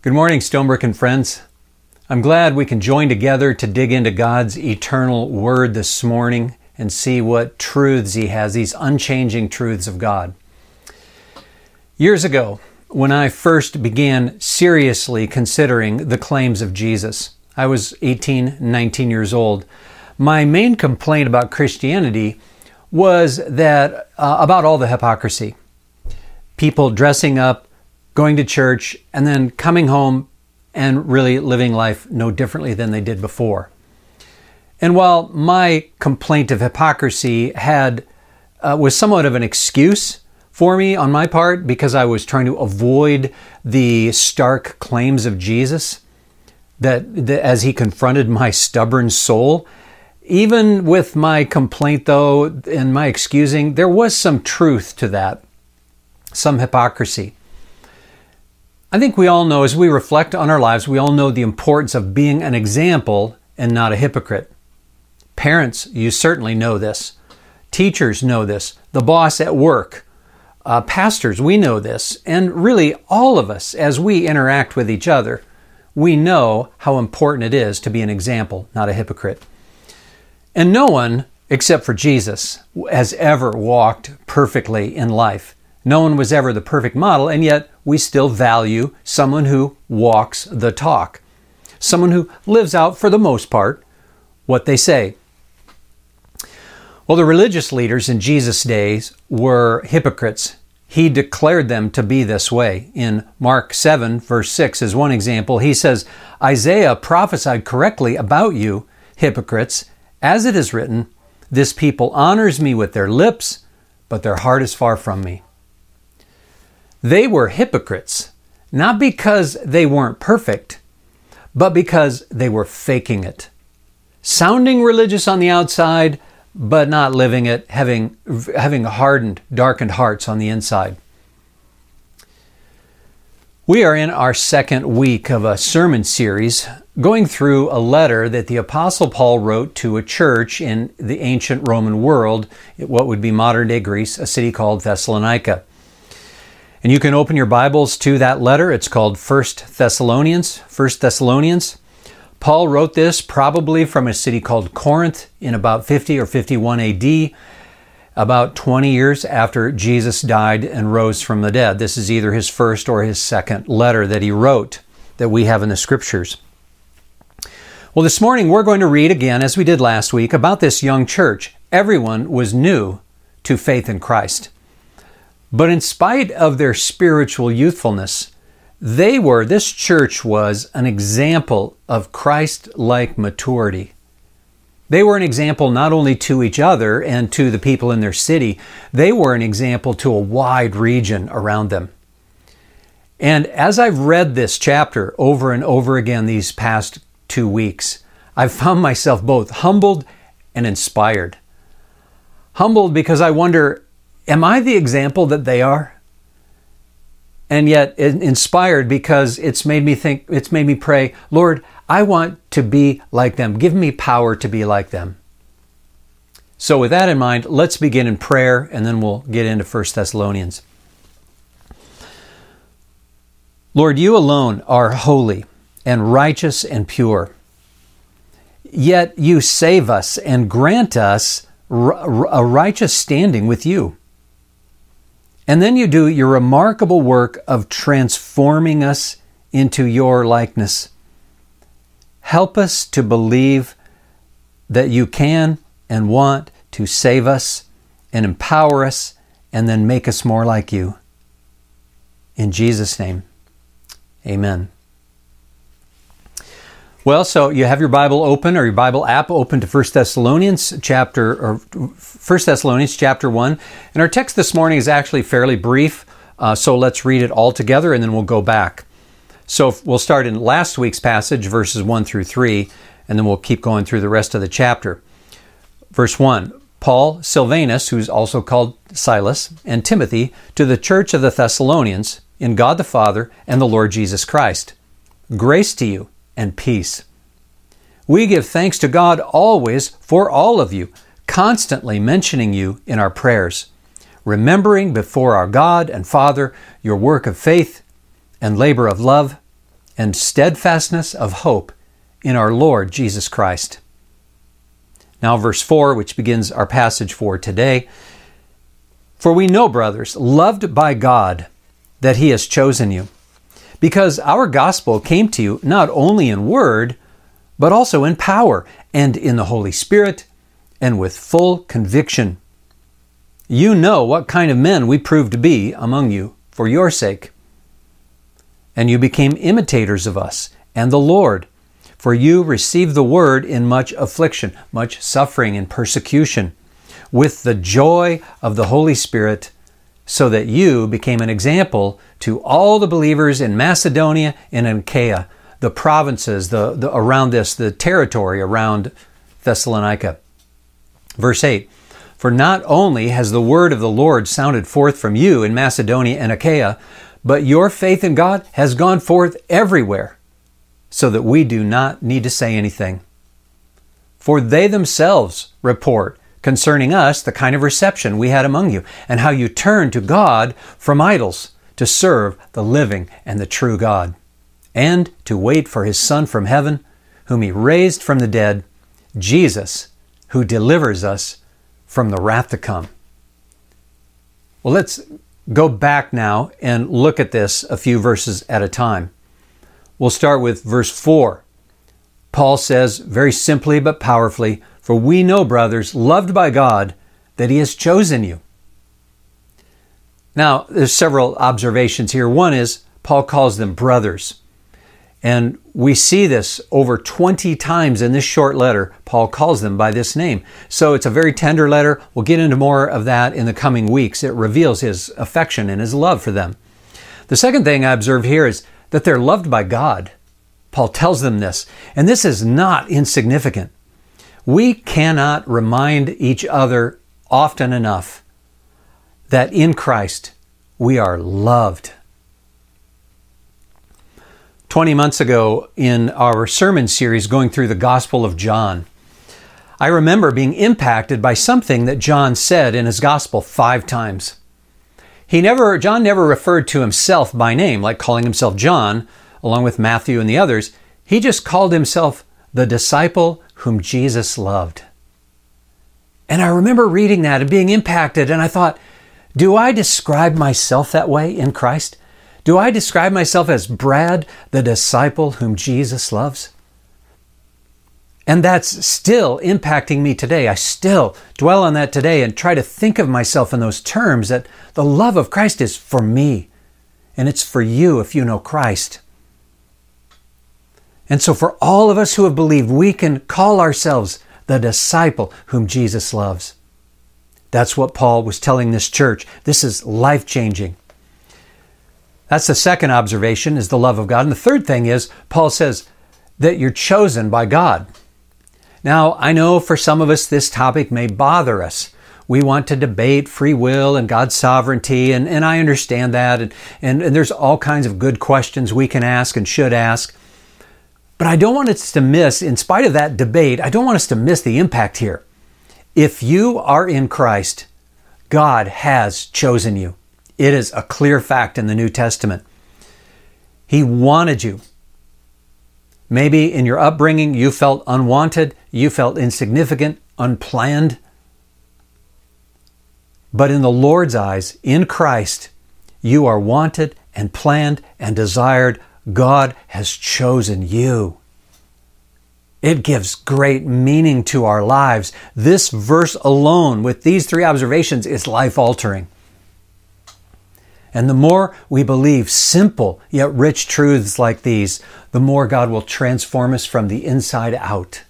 Good morning, Stonebrook and friends. I'm glad we can join together to dig into God's eternal Word this morning and see what truths He has, these unchanging truths of God. Years ago, when I first began seriously considering the claims of Jesus, I was 18, 19 years old. My main complaint about Christianity was that about all the hypocrisy. People dressing up, going to church, and then coming home and really living life no differently than they did before. And while my complaint of hypocrisy was somewhat of an excuse for me on my part because I was trying to avoid the stark claims of Jesus that as He confronted my stubborn soul, even with my complaint though and my excusing, there was some truth to that, some hypocrisy. I think we all know, as we reflect on our lives, we all know the importance of being an example and not a hypocrite. Parents, you certainly know this. Teachers know this. The boss at work. Pastors, we know this. And really, all of us, as we interact with each other, we know how important it is to be an example, not a hypocrite. And no one, except for Jesus, has ever walked perfectly in life. No one was ever the perfect model, and yet we still value someone who walks the talk. Someone who lives out, for the most part, what they say. Well, the religious leaders in Jesus' days were hypocrites. He declared them to be this way. In Mark 7, verse 6 is one example. He says, Isaiah prophesied correctly about you, hypocrites, as it is written, this people honors me with their lips, but their heart is far from me. They were hypocrites, not because they weren't perfect, but because they were faking it. Sounding religious on the outside, but not living it, having hardened, darkened hearts on the inside. We are in our second week of a sermon series going through a letter that the Apostle Paul wrote to a church in the ancient Roman world, what would be modern-day Greece, a city called Thessalonica. And you can open your Bibles to that letter. It's called 1 Thessalonians. Paul wrote this probably from a city called Corinth in about 50 or 51 AD, about 20 years after Jesus died and rose from the dead. This is either his first or his second letter that he wrote that we have in the Scriptures. Well, this morning we're going to read again, as we did last week, about this young church. Everyone was new to faith in Christ. But in spite of their spiritual youthfulness, this church was an example of Christ-like maturity. They were an example not only to each other and to the people in their city, they were an example to a wide region around them. And as I've read this chapter over and over again these past 2 weeks, I've found myself both humbled and inspired. Humbled because I wonder, am I the example that they are? And yet inspired because it's made me pray, Lord, I want to be like them. Give me power to be like them. So with that in mind, let's begin in prayer and then we'll get into 1 Thessalonians. Lord, you alone are holy and righteous and pure. Yet you save us and grant us a righteous standing with you. And then you do your remarkable work of transforming us into your likeness. Help us to believe that you can and want to save us and empower us and then make us more like you. In Jesus' name, amen. Well, so you have your Bible open or your Bible app open to 1 Thessalonians chapter 1. And our text this morning is actually fairly brief, so let's read it all together and then we'll go back. So we'll start in last week's passage, verses 1 through 3, and then we'll keep going through the rest of the chapter. Verse 1, Paul, Silvanus, who's also called Silas, and Timothy, to the church of the Thessalonians, in God the Father and the Lord Jesus Christ. Grace to you and peace. We give thanks to God always for all of you, constantly mentioning you in our prayers, remembering before our God and Father your work of faith and labor of love and steadfastness of hope in our Lord Jesus Christ. Now, verse 4, which begins our passage for today. For we know, brothers, loved by God, that He has chosen you, because our gospel came to you not only in word, but also in power and in the Holy Spirit and with full conviction. You know what kind of men we proved to be among you for your sake. And you became imitators of us and the Lord, for you received the word in much affliction, much suffering and persecution, with the joy of the Holy Spirit, so that you became an example to all the believers in Macedonia and in Achaia, the provinces around this, the territory around Thessalonica. Verse 8, for not only has the word of the Lord sounded forth from you in Macedonia and Achaia, but your faith in God has gone forth everywhere, so that we do not need to say anything. For they themselves report concerning us the kind of reception we had among you, and how you turned to God from idols to serve the living and the true God, and to wait for His Son from heaven, whom He raised from the dead, Jesus, who delivers us from the wrath to come. Well, let's go back now and look at this a few verses at a time. We'll start with verse 4. Paul says very simply but powerfully, for we know, brothers, loved by God, that He has chosen you. Now, there's several observations here. One is Paul calls them brothers. And we see this over 20 times in this short letter. Paul calls them by this name. So it's a very tender letter. We'll get into more of that in the coming weeks. It reveals his affection and his love for them. The second thing I observe here is that they're loved by God. Paul tells them this. And this is not insignificant. We cannot remind each other often enough that in Christ we are loved. 20 months ago in our sermon series going through the Gospel of John, I remember being impacted by something that John said in his Gospel 5 times. John never referred to himself by name, like calling himself John, along with Matthew and the others. He just called himself the disciple whom Jesus loved. And I remember reading that and being impacted, and I thought, do I describe myself that way in Christ? Do I describe myself as Brad, the disciple whom Jesus loves? And that's still impacting me today. I still dwell on that today and try to think of myself in those terms, that the love of Christ is for me, and it's for you if you know Christ. And so for all of us who have believed, we can call ourselves the disciple whom Jesus loves. That's what Paul was telling this church. This is life-changing. That's the second observation, is the love of God. And the third thing is, Paul says that you're chosen by God. Now, I know for some of us this topic may bother us. We want to debate free will and God's sovereignty, and I understand that. And there's all kinds of good questions we can ask and should ask. But I don't want us to miss, in spite of that debate, I don't want us to miss the impact here. If you are in Christ, God has chosen you. It is a clear fact in the New Testament. He wanted you. Maybe in your upbringing you felt unwanted, you felt insignificant, unplanned. But in the Lord's eyes, in Christ, you are wanted and planned and desired. God has chosen you. It gives great meaning to our lives. This verse alone, with these 3 observations, is life-altering. And the more we believe simple yet rich truths like these, the more God will transform us from the inside out.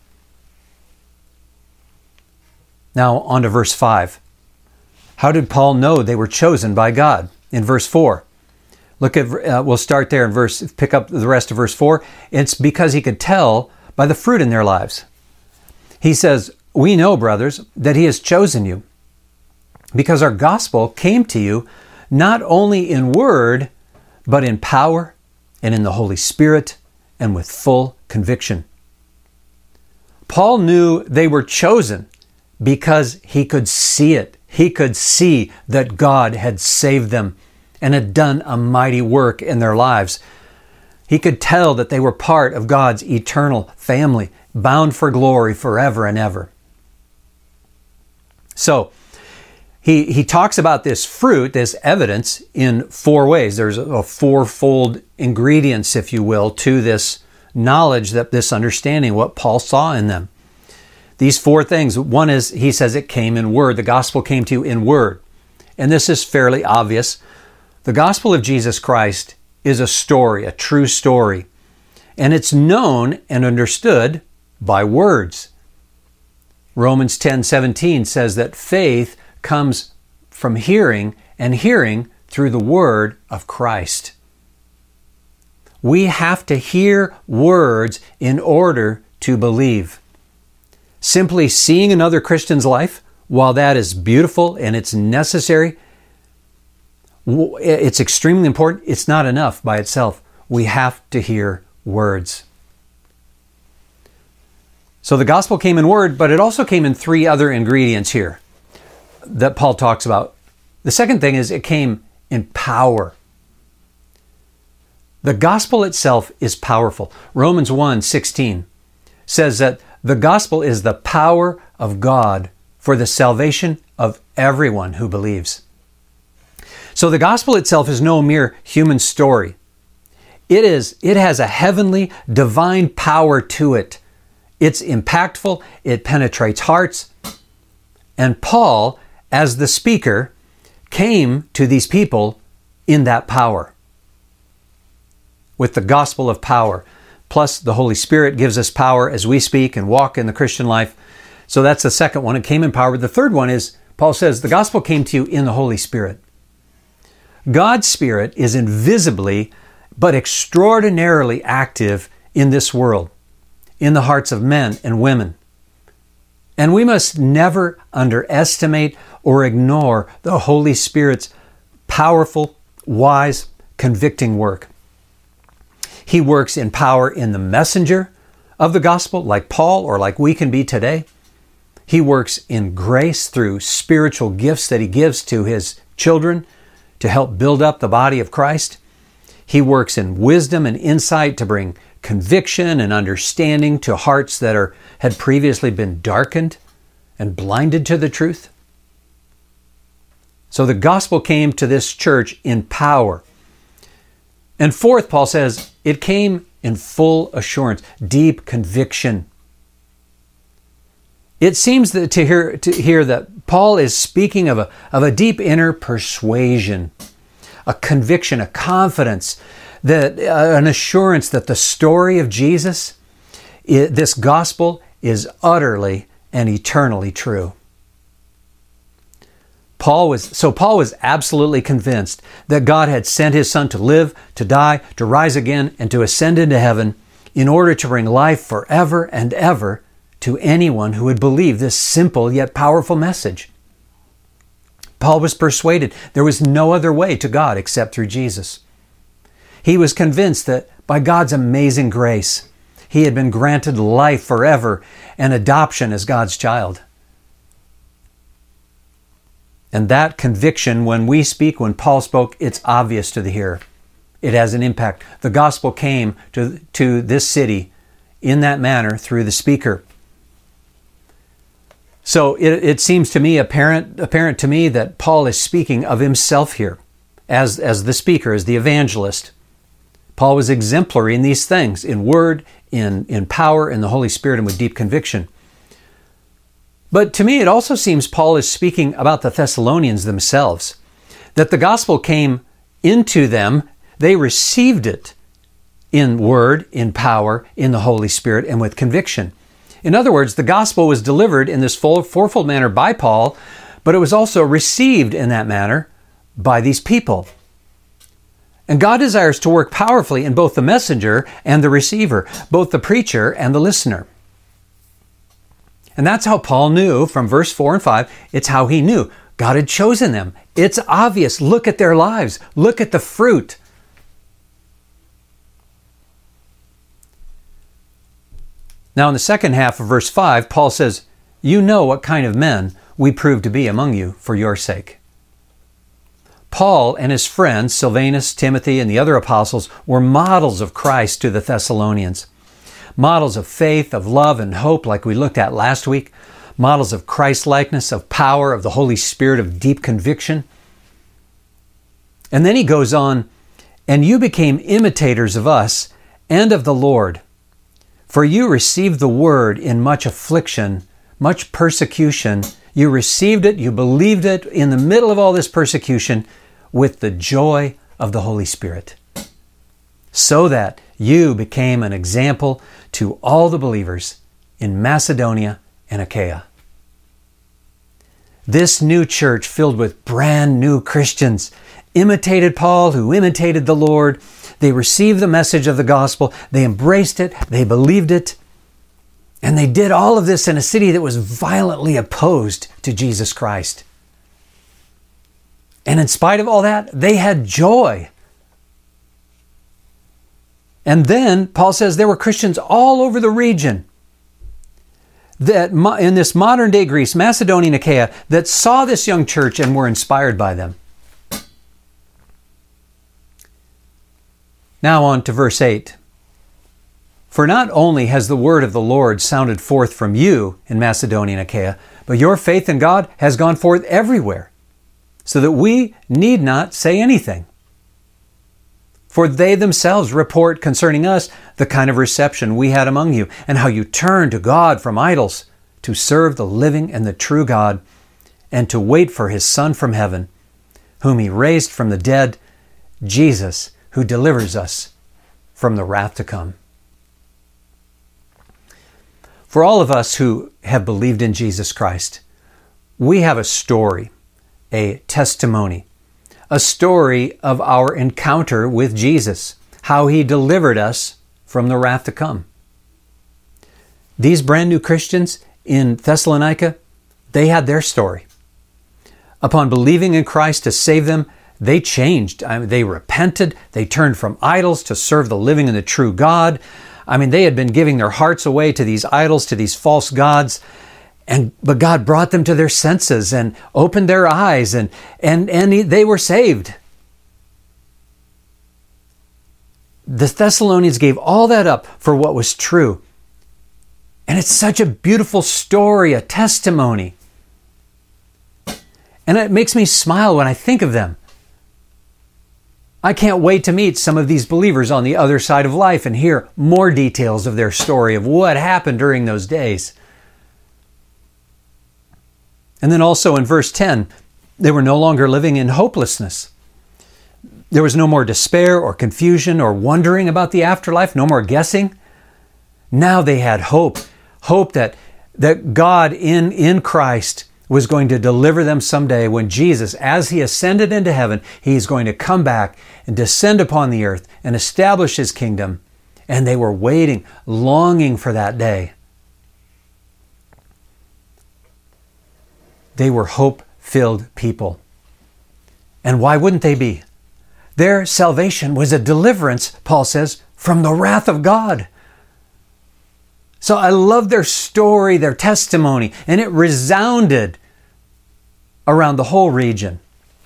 Now on to verse 5. How did Paul know they were chosen by God? In verse 4. Look at, we'll start there in pick up the rest of verse 4. It's because he could tell by the fruit in their lives. He says, we know, brothers, that He has chosen you, because our gospel came to you not only in word, but in power and in the Holy Spirit and with full conviction. Paul knew they were chosen because he could see it. He could see that God had saved them and had done a mighty work in their lives. He could tell that they were part of God's eternal family, bound for glory forever and ever. So, he talks about this fruit, this evidence, in four ways. There's a fourfold ingredients, if you will, to this knowledge, that this understanding, what Paul saw in them. These four things. One is, he says it came in word. The gospel came to you in word. And this is fairly obvious. The gospel of Jesus Christ is a story, a true story. And it's known and understood by words. Romans 10:17 says that faith comes from hearing, and hearing through the word of Christ. We have to hear words in order to believe. Simply seeing another Christian's life, while that is beautiful and it's necessary, it's extremely important, it's not enough by itself. We have to hear words. So the gospel came in word, but it also came in three other ingredients here that Paul talks about. The second thing is it came in power. The gospel itself is powerful. Romans 1:16 says that the gospel is the power of God for the salvation of everyone who believes. So the gospel itself is no mere human story. It has a heavenly, divine power to it. It's impactful, it penetrates hearts. And Paul, as the speaker, came to these people in that power, with the gospel of power. Plus, the Holy Spirit gives us power as we speak and walk in the Christian life. So that's the second one. It came in power. The third one is, Paul says, the gospel came to you in the Holy Spirit. God's Spirit is invisibly but extraordinarily active in this world, in the hearts of men and women. And we must never underestimate or ignore the Holy Spirit's powerful, wise, convicting work. He works in power in the messenger of the gospel, like Paul or like we can be today. He works in grace through spiritual gifts that he gives to his children to help build up the body of Christ. He works in wisdom and insight to bring conviction and understanding to hearts that had previously been darkened and blinded to the truth. So the gospel came to this church in power. And fourth, Paul says, it came in full assurance, deep conviction. It seems that to hear that Paul is speaking of a deep inner persuasion, a conviction, a confidence, that an assurance that the story of Jesus, this gospel, is utterly and eternally true. Paul was absolutely convinced that God had sent his Son to live, to die, to rise again, and to ascend into heaven in order to bring life forever and ever to anyone who would believe this simple yet powerful message. Paul was persuaded there was no other way to God except through Jesus. He was convinced that by God's amazing grace, he had been granted life forever and adoption as God's child. And that conviction, when we speak, when Paul spoke, it's obvious to the hearer. It has an impact. The gospel came to this city in that manner through the speaker. So it seems to me apparent to me that Paul is speaking of himself here as the speaker, as the evangelist. Paul was exemplary in these things, in word, in power, in the Holy Spirit, and with deep conviction. But to me, it also seems Paul is speaking about the Thessalonians themselves, that the gospel came into them, they received it in word, in power, in the Holy Spirit, and with conviction. In other words, the gospel was delivered in this fourfold manner by Paul, but it was also received in that manner by these people. And God desires to work powerfully in both the messenger and the receiver, both the preacher and the listener. And that's how Paul knew from verse 4 and 5. It's how he knew. God had chosen them. It's obvious. Look at their lives. Look at the fruit. Now in the second half of verse 5, Paul says, "You know what kind of men we prove to be among you for your sake." Paul and his friends, Silvanus, Timothy, and the other apostles, were models of Christ to the Thessalonians. Models of faith, of love, and hope, like we looked at last week. Models of Christ-likeness, of power, of the Holy Spirit, of deep conviction. And then he goes on, and you became imitators of us and of the Lord. For you received the word in much affliction, much persecution. You received it, you believed it in the middle of all this persecution with the joy of the Holy Spirit, so that you became an example to all the believers in Macedonia and Achaia. This new church, filled with brand new Christians, imitated Paul, who imitated the Lord. They received the message of the gospel. They embraced it. They believed it. And they did all of this in a city that was violently opposed to Jesus Christ. And in spite of all that, they had joy. And then Paul says there were Christians all over the region that in this modern day Greece, Macedonia and Achaia, that saw this young church and were inspired by them. Now on to verse 8. For not only has the word of the Lord sounded forth from you in Macedonia and Achaia, but your faith in God has gone forth everywhere, so that we need not say anything. For they themselves report concerning us the kind of reception we had among you, and how you turned to God from idols to serve the living and the true God, and to wait for His Son from heaven, whom He raised from the dead, Jesus, who delivers us from the wrath to come. For all of us who have believed in Jesus Christ, we have a story, a testimony, a story of our encounter with Jesus, how He delivered us from the wrath to come. These brand new Christians in Thessalonica, they had their story. Upon believing in Christ to save them, they changed. They repented. They turned from idols to serve the living and the true God. They had been giving their hearts away to these idols, to these false gods. But God brought them to their senses and opened their eyes, and they were saved. The Thessalonians gave all that up for what was true. And it's such a beautiful story, a testimony. And it makes me smile when I think of them. I can't wait to meet some of these believers on the other side of life and hear more details of their story, of what happened during those days. And then also in verse 10, they were no longer living in hopelessness. There was no more despair or confusion or wondering about the afterlife, no more guessing. Now they had hope that God in Christ was going to deliver them someday when Jesus, as He ascended into heaven, He's going to come back and descend upon the earth and establish His kingdom. And they were waiting, longing for that day. They were hope-filled people. And why wouldn't they be? Their salvation was a deliverance, Paul says, from the wrath of God. So I love their story, their testimony, and it resounded around the whole region.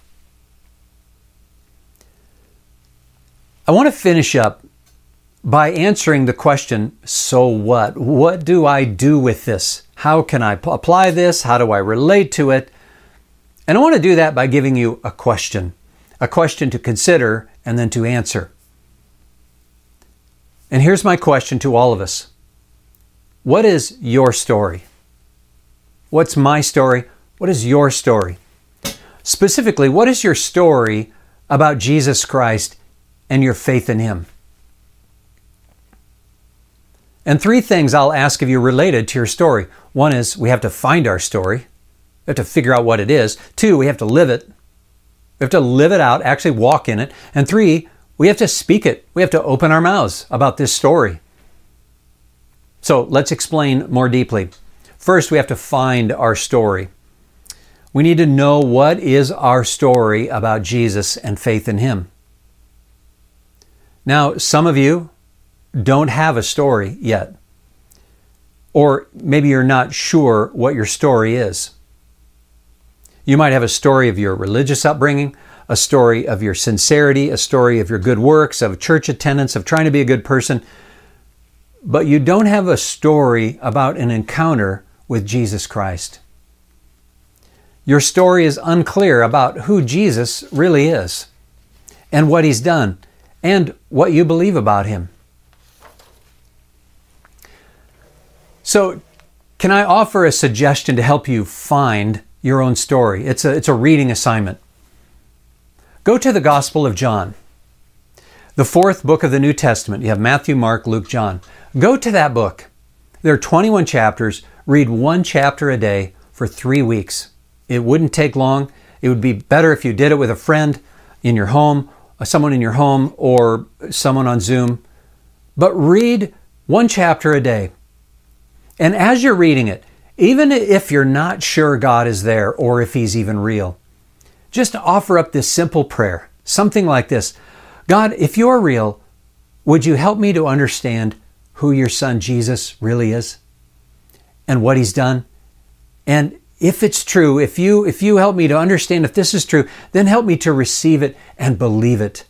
I want to finish up by answering the question, so what? What do I do with this? How can I apply this? How do I relate to it? And I want to do that by giving you a question to consider and then to answer. And here's my question to all of us. What is your story? What's my story? What is your story? Specifically, what is your story about Jesus Christ and your faith in Him? And 3 things I'll ask of you related to your story. 1 is we have to find our story. We have to figure out what it is. 2, we have to live it. We have to live it out, actually walk in it. And 3, we have to speak it. We have to open our mouths about this story. So let's explain more deeply. First, we have to find our story. We need to know what is our story about Jesus and faith in Him. Now, some of you don't have a story yet. Or maybe you're not sure what your story is. You might have a story of your religious upbringing, a story of your sincerity, a story of your good works, of church attendance, of trying to be a good person, but you don't have a story about an encounter with Jesus Christ. Your story is unclear about who Jesus really is and what He's done and what you believe about Him. So, can I offer a suggestion to help you find your own story? It's a reading assignment. Go to the Gospel of John, the fourth book of the New Testament. You have Matthew, Mark, Luke, John. Go to that book. There are 21 chapters. Read one chapter a day for 3 weeks. It wouldn't take long. It would be better if you did it with a friend in your home, someone in your home, or someone on Zoom. But read one chapter a day. And as you're reading it, even if you're not sure God is there or if He's even real, just offer up this simple prayer, something like this. God, if you're real, would you help me to understand who your Son Jesus really is and what He's done? And if it's true, if you help me to understand if this is true, then help me to receive it and believe it.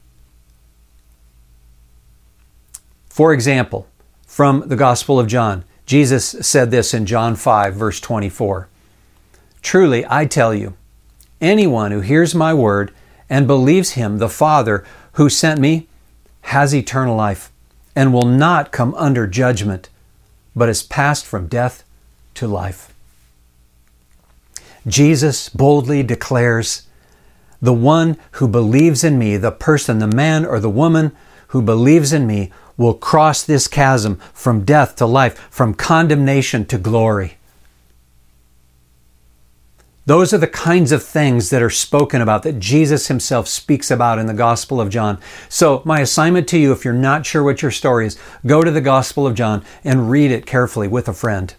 For example, from the Gospel of John, Jesus said this in John 5, verse 24. Truly, I tell you, anyone who hears my word and believes Him, the Father who sent me, has eternal life and will not come under judgment, but is passed from death to life. Jesus boldly declares, the one who believes in me, the person, the man or the woman who believes in me, will cross this chasm from death to life, from condemnation to glory. Those are the kinds of things that are spoken about, that Jesus Himself speaks about in the Gospel of John. So my assignment to you, if you're not sure what your story is, go to the Gospel of John and read it carefully with a friend.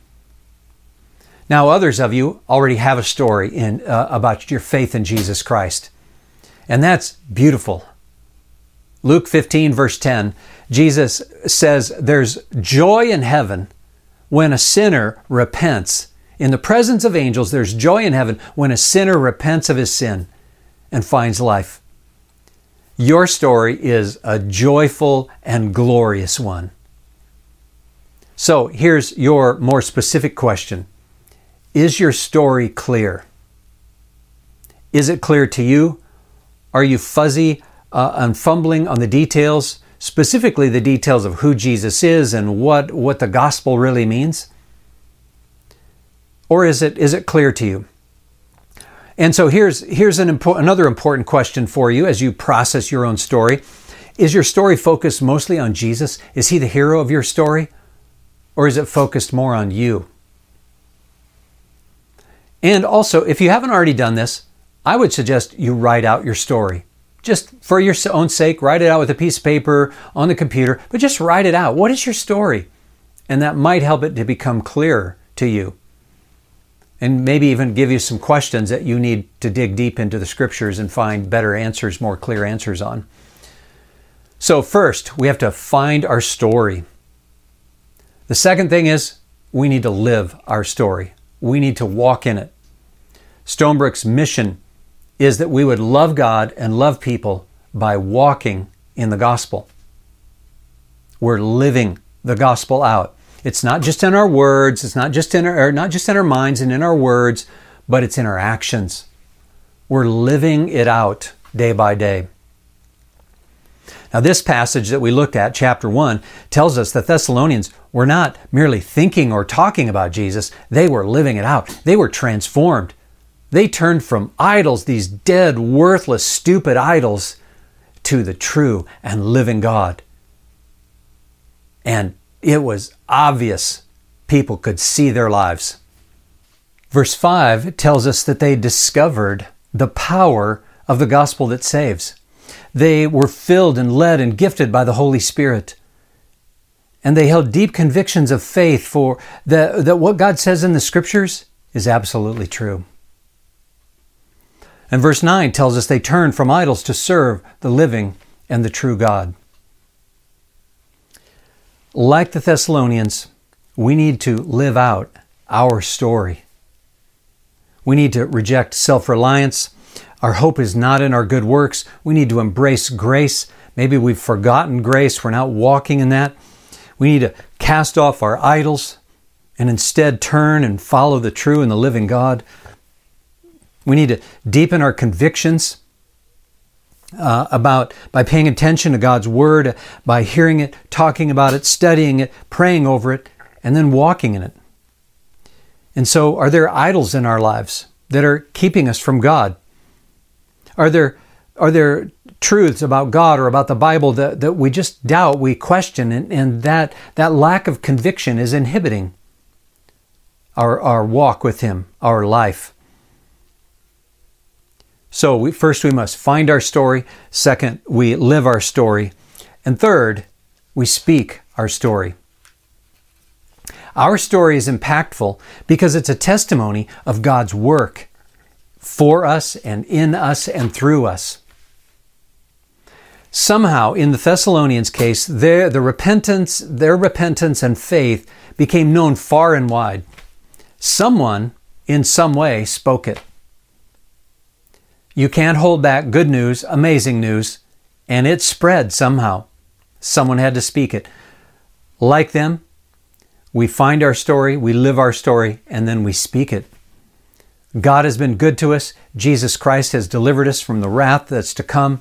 Now, others of you already have a story about your faith in Jesus Christ. And that's beautiful. Luke 15, verse 10, Jesus says there's joy in heaven when a sinner repents. In the presence of angels, there's joy in heaven when a sinner repents of his sin and finds life. Your story is a joyful and glorious one. So here's your more specific question. Is your story clear? Is it clear to you? Are you fuzzy and fumbling on the details, specifically the details of who Jesus is and what the gospel really means? Or is it clear to you? And so here's another important question for you as you process your own story. Is your story focused mostly on Jesus? Is He the hero of your story? Or is it focused more on you? And also, if you haven't already done this, I would suggest you write out your story. Just for your own sake, write it out with a piece of paper on the computer, but just write it out. What is your story? And that might help it to become clearer to you. And maybe even give you some questions that you need to dig deep into the scriptures and find better answers, more clear answers on. So first, we have to find our story. The second thing is we need to live our story. We need to walk in it. Stonebrook's mission is that we would love God and love people by walking in the gospel. We're living the gospel out. It's not just in our words, it's not just in our minds and in our words, but it's in our actions. We're living it out day by day. Now, this passage that we looked at, chapter 1, tells us that Thessalonians were not merely thinking or talking about Jesus, they were living it out. They were transformed. They turned from idols, these dead, worthless, stupid idols, to the true and living God. And it was obvious. People could see their lives. Verse 5 tells us that they discovered the power of the gospel that saves. They were filled and led and gifted by the Holy Spirit. And they held deep convictions of faith for that what God says in the scriptures is absolutely true. And verse 9 tells us they turned from idols to serve the living and the true God. Like the Thessalonians, we need to live out our story. We need to reject self-reliance, Our hope is not in our good works. We need to embrace grace. Maybe we've forgotten grace. We're not walking in that. We need to cast off our idols and instead turn and follow the true and the living God. We need to deepen our convictions by paying attention to God's Word, by hearing it, talking about it, studying it, praying over it, and then walking in it. And so, are there idols in our lives that are keeping us from God? Are there truths about God or about the Bible that we just doubt, we question, and that lack of conviction is inhibiting our walk with Him, our life? So first we must find our story. Second, we live our story. And third, we speak our story. Our story is impactful because it's a testimony of God's work for us and in us and through us. Somehow, in the Thessalonians' case, their repentance and faith became known far and wide. Someone, in some way, spoke it. You can't hold back good news, amazing news, and it spread somehow. Someone had to speak it. Like them, we find our story, we live our story, and then we speak it. God has been good to us. Jesus Christ has delivered us from the wrath that's to come.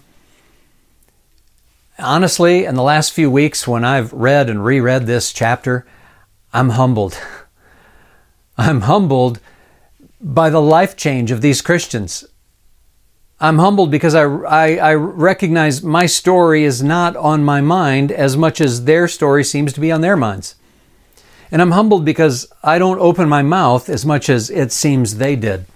Honestly, in the last few weeks when I've read and reread this chapter, I'm humbled. I'm humbled by the life change of these Christians. I'm humbled because I recognize my story is not on my mind as much as their story seems to be on their minds. And I'm humbled because I don't open my mouth as much as it seems they did.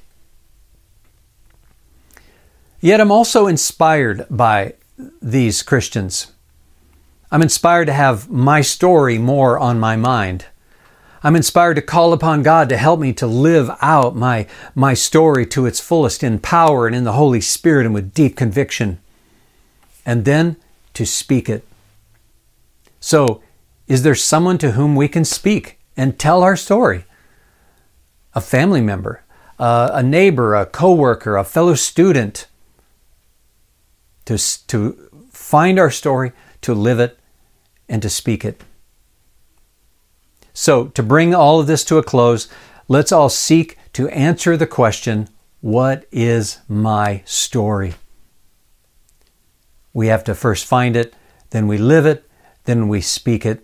Yet I'm also inspired by these Christians. I'm inspired to have my story more on my mind. I'm inspired to call upon God to help me to live out my story to its fullest in power and in the Holy Spirit and with deep conviction. And then to speak it. So, is there someone to whom we can speak and tell our story? A family member, a neighbor, a coworker, a fellow student. To find our story, to live it, and to speak it. So, to bring all of this to a close, let's all seek to answer the question, what is my story? We have to first find it, then we live it, then we speak it.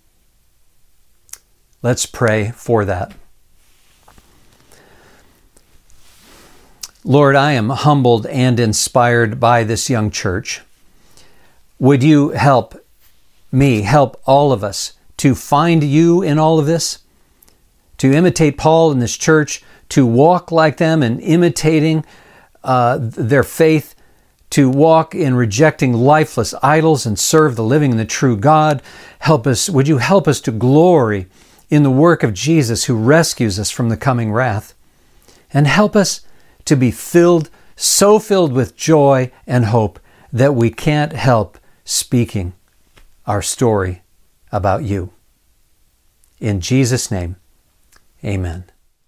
Let's pray for that. Lord, I am humbled and inspired by this young church. Would you help me, help all of us to find you in all of this, to imitate Paul in this church, to walk like them in imitating their faith, to walk in rejecting lifeless idols and serve the living and the true God. Help us, would you help us to glory in the work of Jesus who rescues us from the coming wrath, and help us to be so filled with joy and hope that we can't help speaking our story about you. In Jesus' name, amen.